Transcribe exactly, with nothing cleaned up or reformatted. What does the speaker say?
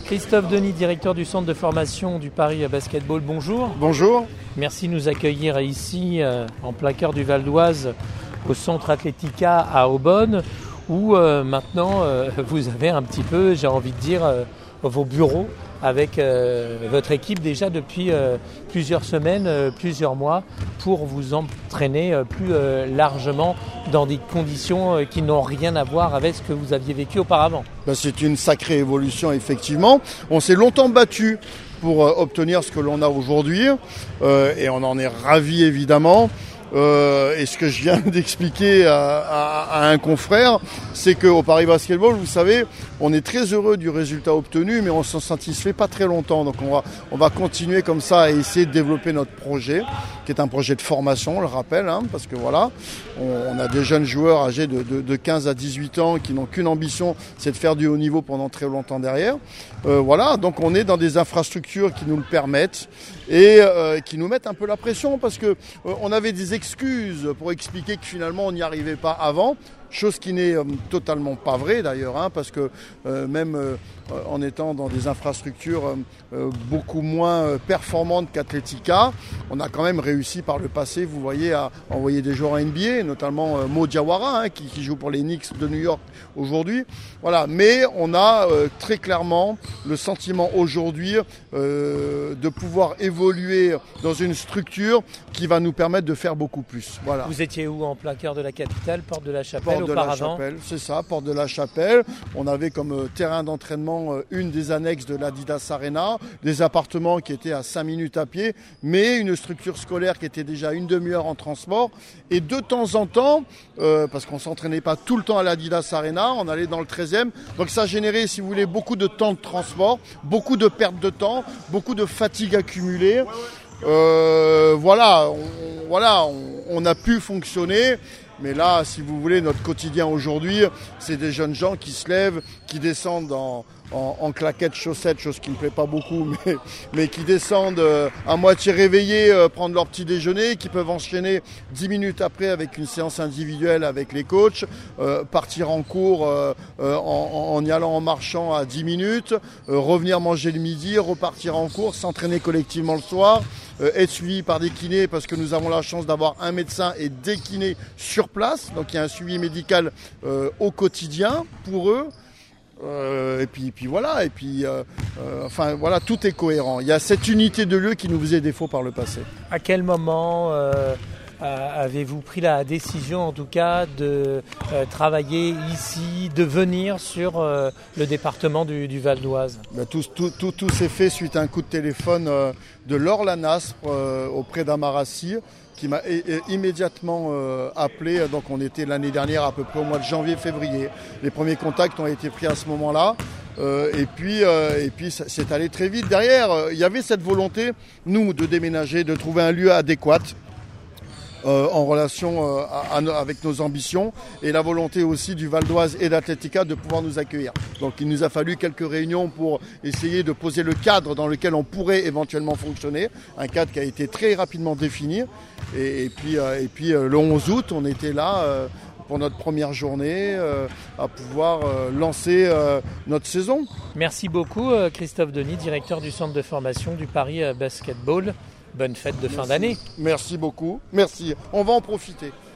Christophe Denis, directeur du centre de formation du Paris Basketball, bonjour. Bonjour. Merci de nous accueillir ici, euh, en plein cœur du Val d'Oise, au centre Athletica à Aubonne, où euh, maintenant euh, vous avez un petit peu, j'ai envie de dire, euh, vos bureaux avec euh, votre équipe déjà depuis euh, plusieurs semaines, euh, plusieurs mois, pour vous entraîner euh, plus euh, largement dans des conditions euh, qui n'ont rien à voir avec ce que vous aviez vécu auparavant. Ben, c'est une sacrée évolution, effectivement. On s'est longtemps battu pour euh, obtenir ce que l'on a aujourd'hui euh, et on en est ravis, évidemment. Euh, et ce que je viens d'expliquer à, à, à un confrère, c'est qu'au Paris Basketball, vous savez, on est très heureux du résultat obtenu, mais on ne s'en satisfait pas très longtemps. Donc on va, on va continuer comme ça à essayer de développer notre projet, qui est un projet de formation, on le rappelle, hein, parce que voilà, on, on a des jeunes joueurs âgés de, de, de quinze à dix-huit ans qui n'ont qu'une ambition, c'est de faire du haut niveau pendant très longtemps derrière. Euh, voilà, donc on est dans des infrastructures qui nous le permettent et euh, qui nous mettent un peu la pression, parce que euh, on avait des excuses pour expliquer que finalement on n'y arrivait pas avant, chose qui n'est euh, totalement pas vraie d'ailleurs, hein, parce que euh, même euh, en étant dans des infrastructures euh, euh, beaucoup moins euh, performantes qu'Athletica, on a quand même réussi par le passé, vous voyez, à envoyer des joueurs en N B A, notamment euh, Mo Diawara, hein, qui, qui joue pour les Knicks de New York aujourd'hui. Voilà, mais on a euh, très clairement le sentiment aujourd'hui euh, de pouvoir évoluer dans une structure qui va nous permettre de faire beaucoup plus. Voilà. Vous étiez où? En plein cœur de la capitale, Porte de la Chapelle Porte de auparavant. la Chapelle, c'est ça, Porte de la Chapelle. On avait comme euh, terrain d'entraînement euh, une des annexes de l'Adidas Arena, des appartements qui étaient à cinq minutes à pied, mais une structure scolaire qui était déjà une demi-heure en transport. Et de temps en temps, euh, parce qu'on ne s'entraînait pas tout le temps à l'Adidas Arena, on allait dans le treizième. Donc ça générait, si vous voulez, beaucoup de temps de transport, beaucoup de perte de temps, beaucoup de fatigue accumulée. Euh, voilà, on, voilà on, on a pu fonctionner. Mais là, si vous voulez, notre quotidien aujourd'hui, c'est des jeunes gens qui se lèvent, qui descendent en, en, en claquettes, chaussettes, chose qui ne me plaît pas beaucoup, mais, mais qui descendent euh, à moitié réveillés, euh, prendre leur petit déjeuner, qui peuvent enchaîner dix minutes après avec une séance individuelle avec les coachs, euh, partir en cours euh, euh, en, en y allant en marchant à dix minutes, euh, revenir manger le midi, repartir en cours, s'entraîner collectivement le soir. Euh, être suivi par des kinés, parce que nous avons la chance d'avoir un médecin et des kinés sur place. Donc il y a un suivi médical euh, au quotidien pour eux. Euh, et puis, puis voilà, et puis euh, euh, enfin voilà, tout est cohérent. Il y a cette unité de lieu qui nous faisait défaut par le passé. À quel moment euh, avez-vous pris la décision, en tout cas, de euh, travailler ici, de venir sur euh, le département du, du Val d'Oise? Ben, tout, tout, tout, tout s'est fait suite à un coup de téléphone euh, de Laure Lanaspre euh, auprès d'Amarassi, qui m'a é- é- immédiatement euh, appelé. Donc on était l'année dernière à peu près au mois de janvier-février. Les premiers contacts ont été pris à ce moment-là. Euh, et puis, euh, et puis ça, c'est allé très vite. Derrière, euh, il y avait cette volonté, nous, de déménager, de trouver un lieu adéquat. Euh, en relation euh, à, à, avec nos ambitions, et la volonté aussi du Val d'Oise et d'Athletica de pouvoir nous accueillir. Donc il nous a fallu quelques réunions pour essayer de poser le cadre dans lequel on pourrait éventuellement fonctionner, un cadre qui a été très rapidement défini, et, et puis, euh, et puis euh, le onze août, on était là euh, pour notre première journée euh, à pouvoir euh, lancer euh, notre saison. Merci beaucoup euh, Christophe Denis, directeur du centre de formation du Paris Basketball. Bonne fête de fin Merci. d'année. Merci beaucoup. Merci. On va en profiter.